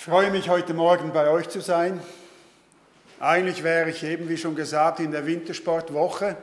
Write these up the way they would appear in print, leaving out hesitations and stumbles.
freue mich, heute Morgen bei euch zu sein. Eigentlich wäre ich eben, wie schon gesagt, in der Wintersportwoche.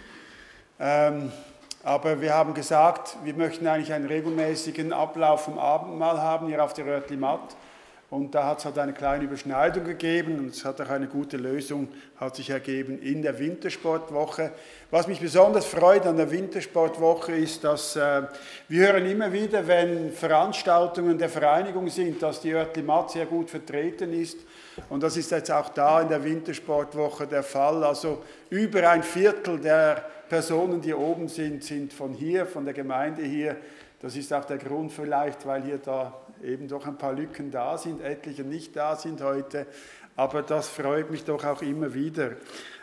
Aber wir haben gesagt, wir möchten eigentlich einen regelmäßigen Ablauf vom Abendmahl haben, hier auf der Rötli-Matt. Und da hat es halt eine kleine Überschneidung gegeben und es hat auch eine gute Lösung, hat sich ergeben in der Wintersportwoche. Was mich besonders freut an der Wintersportwoche ist, dass wir hören immer wieder, wenn Veranstaltungen der Vereinigung sind, dass die Rötli-Matt sehr gut vertreten ist. Und das ist jetzt auch da in der Wintersportwoche der Fall. Also über ein Viertel der Personen, die oben sind, sind von hier, von der Gemeinde hier. Das ist auch der Grund vielleicht, weil hier da eben doch ein paar Lücken da sind, etliche nicht da sind heute, aber das freut mich doch auch immer wieder.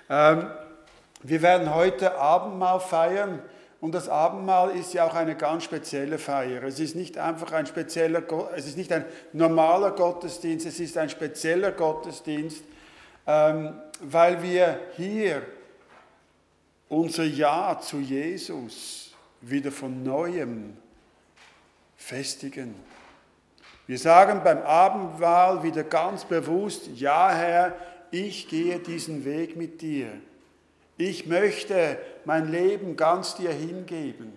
Wir werden heute Abendmahl feiern und das Abendmahl ist ja auch eine ganz spezielle Feier. Es ist nicht einfach ein normaler Gottesdienst, es ist ein spezieller Gottesdienst, weil wir hier unser Ja zu Jesus wieder von Neuem festigen. Wir sagen beim Abendmahl wieder ganz bewusst, ja Herr, ich gehe diesen Weg mit dir. Ich möchte mein Leben ganz dir hingeben.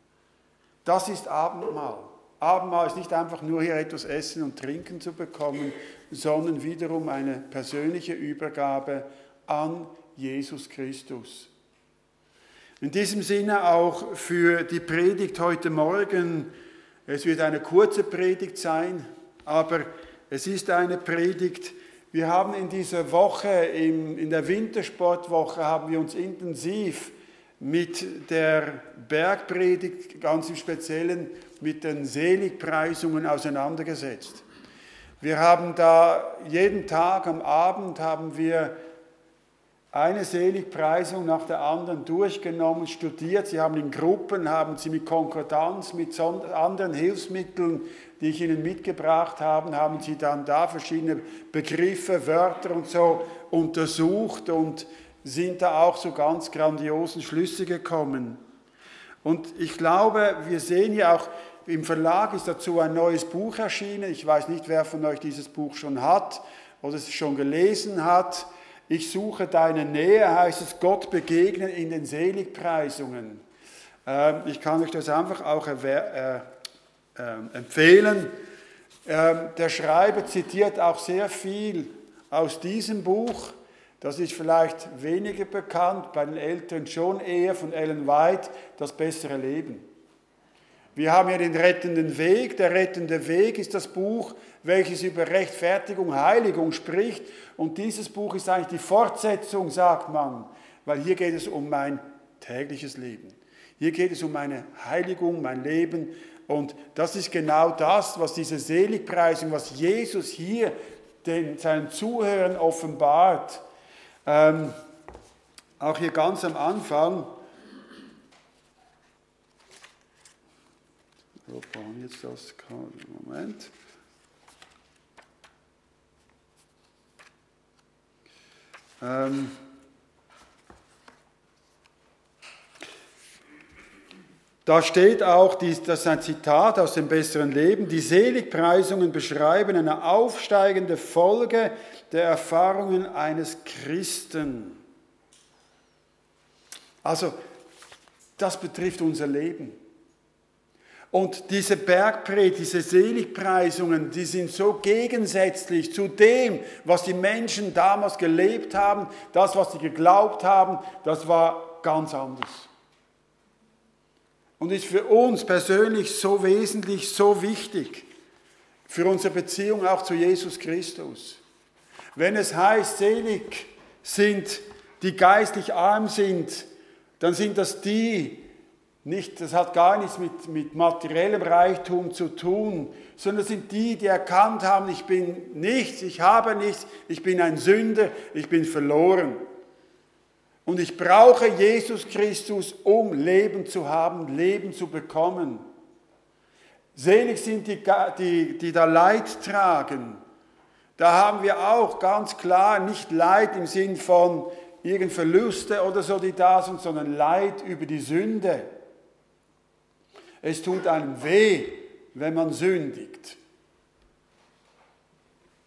Das ist Abendmahl. Abendmahl ist nicht einfach nur hier etwas Essen und Trinken zu bekommen, sondern wiederum eine persönliche Übergabe an Jesus Christus. In diesem Sinne auch für die Predigt heute Morgen. Es wird eine kurze Predigt sein, aber es ist eine Predigt. Wir haben in dieser Woche, in der Wintersportwoche, haben wir uns intensiv mit der Bergpredigt, ganz im Speziellen mit den Seligpreisungen auseinandergesetzt. Wir haben da jeden Tag am Abend haben wir eine Seligpreisung nach der anderen durchgenommen, studiert. Sie haben in Gruppen, haben sie mit Konkordanz, mit anderen Hilfsmitteln, die ich Ihnen mitgebracht habe, haben sie dann da verschiedene Begriffe, Wörter und so untersucht und sind da auch zu ganz grandiosen Schlüsse gekommen. Und ich glaube, wir sehen hier auch, im Verlag ist dazu ein neues Buch erschienen. Ich weiß nicht, wer von euch dieses Buch schon hat oder es schon gelesen hat. Ich suche deine Nähe, heißt es, Gott begegnen in den Seligpreisungen. Ich kann euch das einfach auch empfehlen. Der Schreiber zitiert auch sehr viel aus diesem Buch. Das ist vielleicht weniger bekannt, bei den Älteren schon eher, von Ellen White, Das bessere Leben. Wir haben hier den rettenden Weg. Der rettende Weg ist das Buch, welches über Rechtfertigung, Heiligung spricht. Und dieses Buch ist eigentlich die Fortsetzung, sagt man, weil hier geht es um mein tägliches Leben. Hier geht es um meine Heiligung, mein Leben. Und das ist genau das, was diese Seligpreisung, was Jesus hier seinen Zuhörern offenbart. Auch hier ganz am Anfang. Wo brauchen jetzt das? Moment. Da steht auch, das ist ein Zitat aus dem besseren Leben, die Seligpreisungen beschreiben eine aufsteigende Folge der Erfahrungen eines Christen. Also, das betrifft unser Leben. Und diese Bergpredigt, diese Seligpreisungen, die sind so gegensätzlich zu dem, was die Menschen damals gelebt haben, das, was sie geglaubt haben, das war ganz anders. Und ist für uns persönlich so wesentlich, so wichtig, für unsere Beziehung auch zu Jesus Christus. Wenn es heißt, selig sind, die geistlich arm sind, dann sind das die, nicht, das hat gar nichts mit materiellem Reichtum zu tun, sondern das sind die, die erkannt haben, ich bin nichts, ich habe nichts, ich bin ein Sünder, ich bin verloren. Und ich brauche Jesus Christus, um Leben zu haben, Leben zu bekommen. Selig sind die da Leid tragen. Da haben wir auch ganz klar nicht Leid im Sinn von irgend Verluste oder so, die da sind, sondern Leid über die Sünde. Es tut einem weh, wenn man sündigt.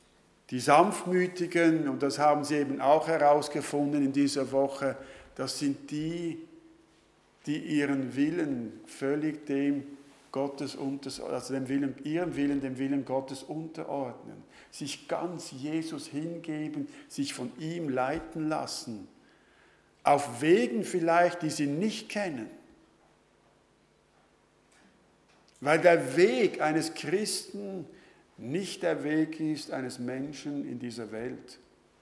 Die Sanftmütigen, und das haben sie eben auch herausgefunden in dieser Woche, das sind die, die ihren Willen völlig dem Gottes also ihren Willen dem Willen Gottes unterordnen, sich ganz Jesus hingeben, sich von ihm leiten lassen, auf Wegen vielleicht, die sie nicht kennen. Weil der Weg eines Christen nicht der Weg ist eines Menschen in dieser Welt.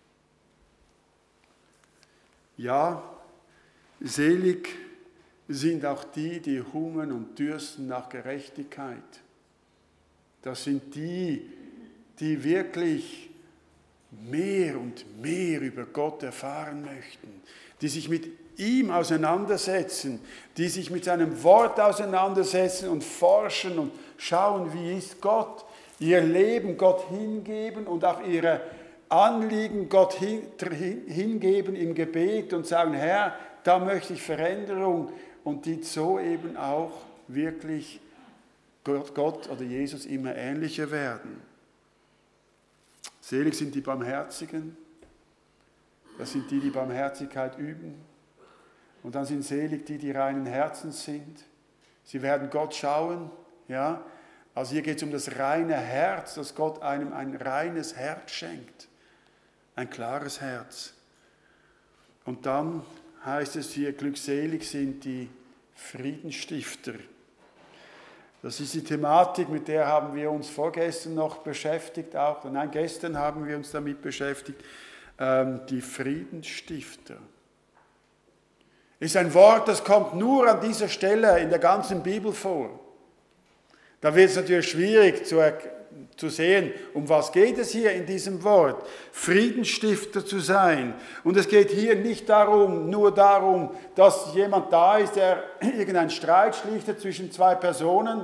Ja, selig sind auch die, die hungern und dürsten nach Gerechtigkeit. Das sind die, die wirklich mehr und mehr über Gott erfahren möchten, die sich mit ihm auseinandersetzen, die sich mit seinem Wort auseinandersetzen und forschen und schauen, wie ist Gott, ihr Leben Gott hingeben und auch ihre Anliegen Gott hingeben im Gebet und sagen, Herr, da möchte ich Veränderung, und die so eben auch wirklich Gott oder Jesus immer ähnlicher werden. Selig sind die Barmherzigen, das sind die, die Barmherzigkeit üben. Und dann sind selig die, die reinen Herzens sind. Sie werden Gott schauen. Ja? Also hier geht es um das reine Herz, dass Gott einem ein reines Herz schenkt. Ein klares Herz. Und dann heißt es hier, glückselig sind die Friedensstifter. Das ist die Thematik, mit der haben wir uns vorgestern noch beschäftigt, gestern haben wir uns damit beschäftigt, die Friedensstifter. Ist ein Wort, das kommt nur an dieser Stelle in der ganzen Bibel vor. Da wird es natürlich schwierig zu sehen, um was geht es hier in diesem Wort. Friedensstifter zu sein. Und es geht hier nicht nur darum, dass jemand da ist, der irgendeinen Streit schlichtet zwischen zwei Personen,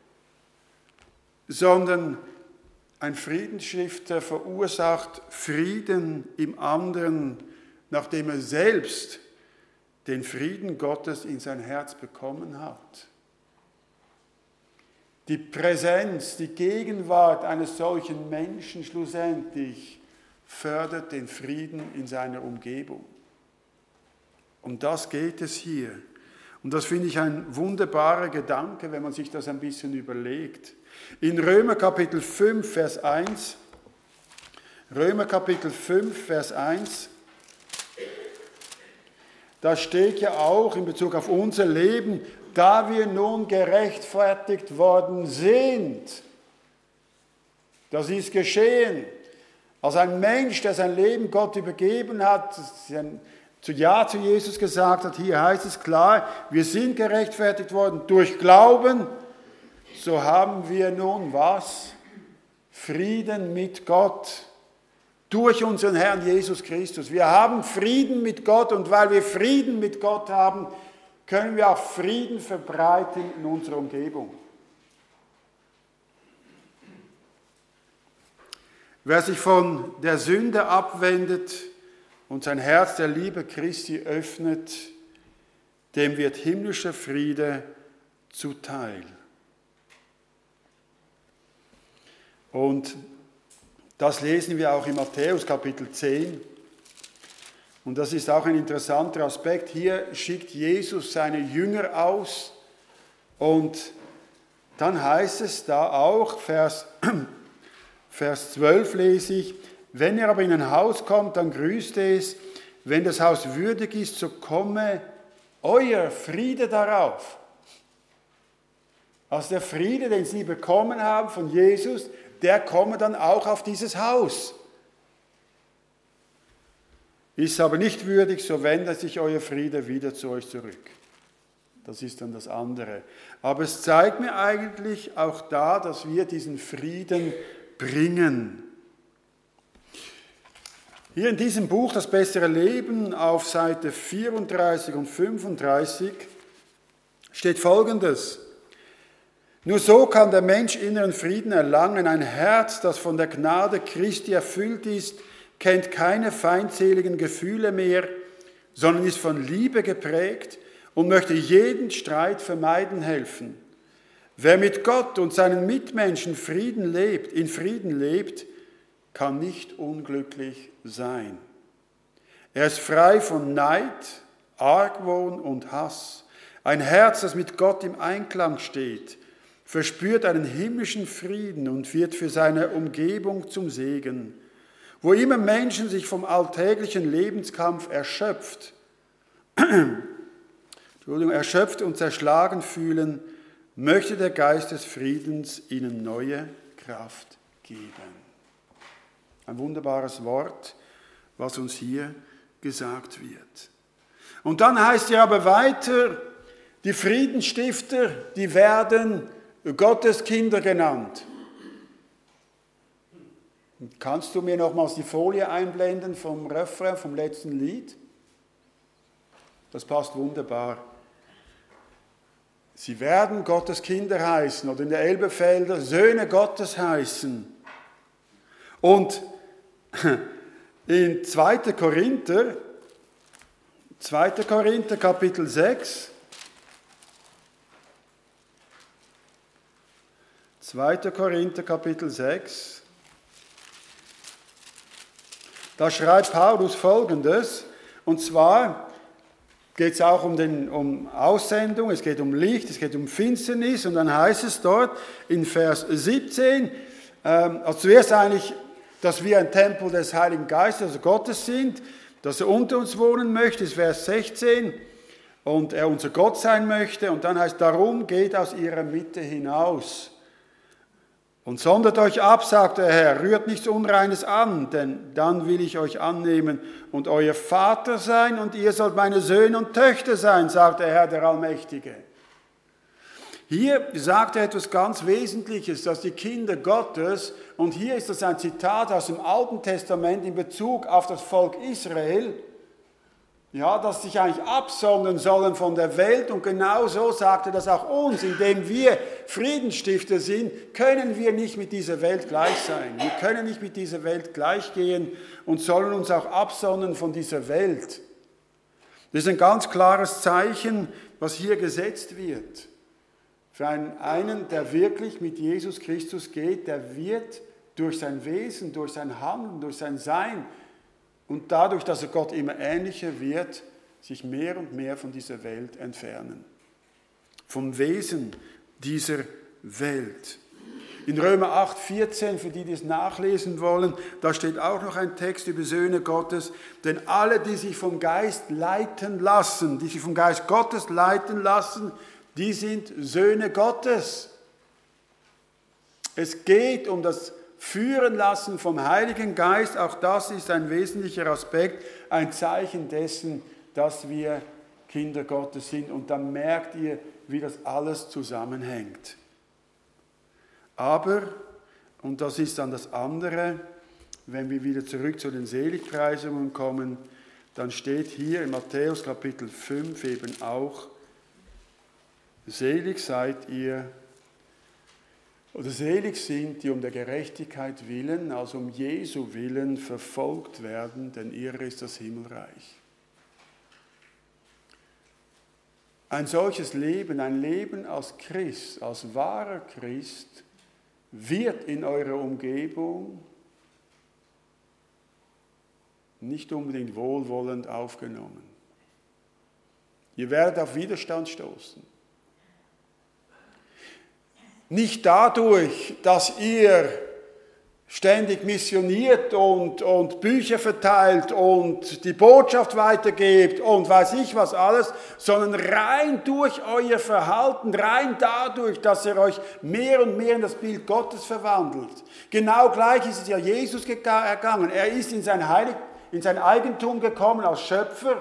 sondern ein Friedensstifter verursacht Frieden im anderen, nachdem er selbst den Frieden Gottes in sein Herz bekommen hat. Die Präsenz, die Gegenwart eines solchen Menschen schlussendlich fördert den Frieden in seiner Umgebung. Um das geht es hier. Und das finde ich ein wunderbarer Gedanke, wenn man sich das ein bisschen überlegt. In Römer Kapitel 5, Vers 1, Römer Kapitel 5, Vers 1, da steht ja auch in Bezug auf unser Leben, da wir nun gerechtfertigt worden sind. Das ist geschehen. Als ein Mensch, der sein Leben Gott übergeben hat, Ja zu Jesus gesagt hat, hier heißt es klar, wir sind gerechtfertigt worden durch Glauben, so haben wir nun was? Frieden mit Gott. Durch unseren Herrn Jesus Christus. Wir haben Frieden mit Gott, und weil wir Frieden mit Gott haben, können wir auch Frieden verbreiten in unserer Umgebung. Wer sich von der Sünde abwendet und sein Herz der Liebe Christi öffnet, dem wird himmlischer Friede zuteil. Und das lesen wir auch in Matthäus Kapitel 10. Und das ist auch ein interessanter Aspekt. Hier schickt Jesus seine Jünger aus. Und dann heißt es da auch, Vers 12 lese ich, wenn ihr aber in ein Haus kommt, dann grüßt es. Wenn das Haus würdig ist, so komme euer Friede darauf. Also der Friede, den sie bekommen haben von Jesus, der komme dann auch auf dieses Haus. Ist aber nicht würdig, so wendet sich euer Friede wieder zu euch zurück. Das ist dann das andere. Aber es zeigt mir eigentlich auch da, dass wir diesen Frieden bringen. Hier in diesem Buch, Das bessere Leben, auf Seite 34 und 35, steht Folgendes. Nur so kann der Mensch inneren Frieden erlangen. Ein Herz, das von der Gnade Christi erfüllt ist, kennt keine feindseligen Gefühle mehr, sondern ist von Liebe geprägt und möchte jeden Streit vermeiden helfen. Wer mit Gott und seinen Mitmenschen in Frieden lebt, kann nicht unglücklich sein. Er ist frei von Neid, Argwohn und Hass. Ein Herz, das mit Gott im Einklang steht, verspürt einen himmlischen Frieden und wird für seine Umgebung zum Segen. Wo immer Menschen sich vom alltäglichen Lebenskampf erschöpft und zerschlagen fühlen, möchte der Geist des Friedens ihnen neue Kraft geben. Ein wunderbares Wort, was uns hier gesagt wird. Und dann heißt ja aber weiter, die Friedensstifter, die werden Gotteskinder genannt. Kannst du mir nochmals die Folie einblenden vom Refrain, vom letzten Lied? Das passt wunderbar. Sie werden Gottes Kinder heißen oder in der Elberfelder Söhne Gottes heißen. Und in 2. Korinther Kapitel 6, 2. Korinther Kapitel 6, da schreibt Paulus Folgendes, und zwar geht es auch um Aussendung, es geht um Licht, es geht um Finsternis, und dann heißt es dort in Vers 17, also zuerst eigentlich, dass wir ein Tempel des Heiligen Geistes, also Gottes sind, dass er unter uns wohnen möchte, ist Vers 16, und er unser Gott sein möchte, und dann heißt, darum geht aus ihrer Mitte hinaus. Und sondert euch ab, sagt der Herr, rührt nichts Unreines an, denn dann will ich euch annehmen und euer Vater sein und ihr sollt meine Söhne und Töchter sein, sagt der Herr, der Allmächtige. Hier sagt er etwas ganz Wesentliches, dass die Kinder Gottes, und hier ist das ein Zitat aus dem Alten Testament in Bezug auf das Volk Israel, ja, dass sich eigentlich absondern sollen von der Welt, und genau so sagt er das auch uns, indem wir Friedensstifter sind, können wir nicht mit dieser Welt gleich sein. Wir können nicht mit dieser Welt gleich gehen und sollen uns auch absondern von dieser Welt. Das ist ein ganz klares Zeichen, was hier gesetzt wird. Für einen, der wirklich mit Jesus Christus geht, der wird durch sein Wesen, durch sein Handeln, durch sein Sein und dadurch, dass er Gott immer ähnlicher wird, sich mehr und mehr von dieser Welt entfernen. Vom Wesen dieser Welt. In Römer 8,14, für die, die es nachlesen wollen, da steht auch noch ein Text über Söhne Gottes. Denn alle, die sich vom Geist leiten lassen, die sich vom Geist Gottes leiten lassen, die sind Söhne Gottes. Es geht um das Führen lassen vom Heiligen Geist, auch das ist ein wesentlicher Aspekt, ein Zeichen dessen, dass wir Kinder Gottes sind. Und dann merkt ihr, wie das alles zusammenhängt. Aber, und das ist dann das andere, wenn wir wieder zurück zu den Seligpreisungen kommen, dann steht hier in Matthäus Kapitel 5 eben auch, selig seid ihr, oder selig sind, die um der Gerechtigkeit willen, also um Jesu willen verfolgt werden, denn ihrer ist das Himmelreich. Ein solches Leben, ein Leben als Christ, als wahrer Christ, wird in eurer Umgebung nicht unbedingt wohlwollend aufgenommen. Ihr werdet auf Widerstand stoßen. Nicht dadurch, dass ihr ständig missioniert und Bücher verteilt und die Botschaft weitergebt und weiß ich was alles, sondern rein durch euer Verhalten, rein dadurch, dass ihr euch mehr und mehr in das Bild Gottes verwandelt. Genau gleich ist es ja Jesus ergangen. Er ist in sein Eigentum gekommen als Schöpfer.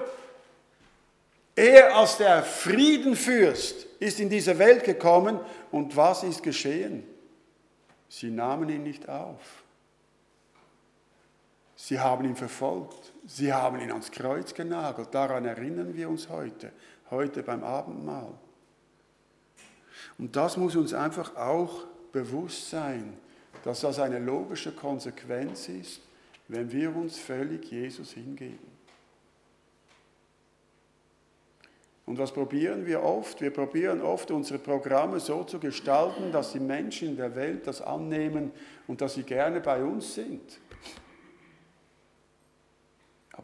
Er als der Friedenfürst ist in diese Welt gekommen, und was ist geschehen? Sie nahmen ihn nicht auf. Sie haben ihn verfolgt. Sie haben ihn ans Kreuz genagelt. Daran erinnern wir uns heute beim Abendmahl. Und das muss uns einfach auch bewusst sein, dass das eine logische Konsequenz ist, wenn wir uns völlig Jesus hingeben. Und was probieren wir oft? Wir probieren oft, unsere Programme so zu gestalten, dass die Menschen in der Welt das annehmen und dass sie gerne bei uns sind.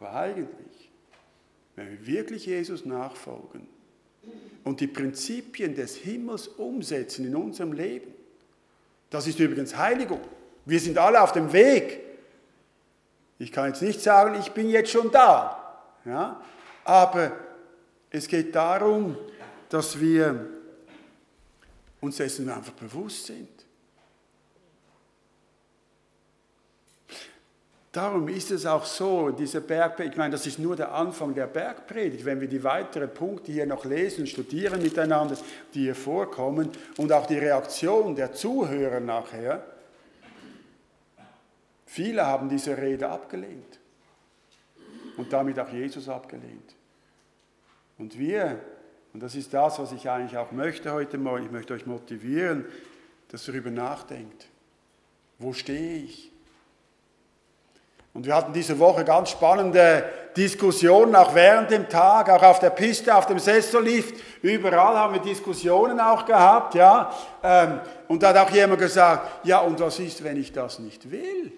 Aber eigentlich, wenn wir wirklich Jesus nachfolgen und die Prinzipien des Himmels umsetzen in unserem Leben, das ist übrigens Heiligung. Wir sind alle auf dem Weg. Ich kann jetzt nicht sagen, ich bin jetzt schon da. Ja? Aber es geht darum, dass wir uns dessen einfach bewusst sind. Darum ist es auch so, diese Bergpredigt, ich meine, das ist nur der Anfang der Bergpredigt, wenn wir die weiteren Punkte hier noch lesen, studieren miteinander, die hier vorkommen und auch die Reaktion der Zuhörer nachher. Viele haben diese Rede abgelehnt und damit auch Jesus abgelehnt. Und wir, und das ist das, was ich eigentlich auch möchte heute Morgen, ich möchte euch motivieren, dass ihr darüber nachdenkt. Wo stehe ich? Und wir hatten diese Woche ganz spannende Diskussionen, auch während dem Tag, auch auf der Piste, auf dem Sessellift. Überall haben wir Diskussionen auch gehabt, ja. Und da hat auch jemand gesagt, ja, und was ist, wenn ich das nicht will?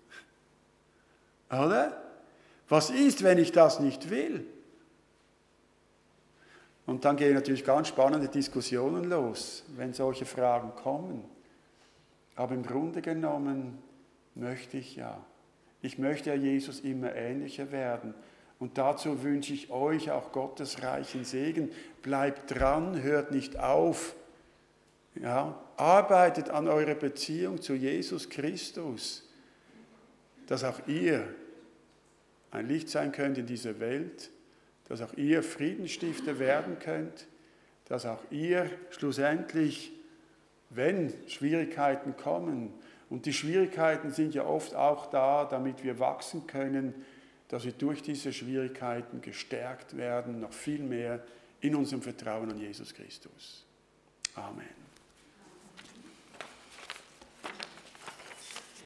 Oder? Was ist, wenn ich das nicht will? Und dann gehen natürlich ganz spannende Diskussionen los, wenn solche Fragen kommen. Aber im Grunde genommen möchte ich ja. Ich möchte ja Jesus immer ähnlicher werden. Und dazu wünsche ich euch auch Gottes reichen Segen. Bleibt dran, hört nicht auf. Ja, arbeitet an eurer Beziehung zu Jesus Christus, dass auch ihr ein Licht sein könnt in dieser Welt, dass auch ihr Friedensstifter werden könnt, dass auch ihr schlussendlich, wenn Schwierigkeiten kommen, und die Schwierigkeiten sind ja oft auch da, damit wir wachsen können, dass wir durch diese Schwierigkeiten gestärkt werden, noch viel mehr in unserem Vertrauen an Jesus Christus. Amen.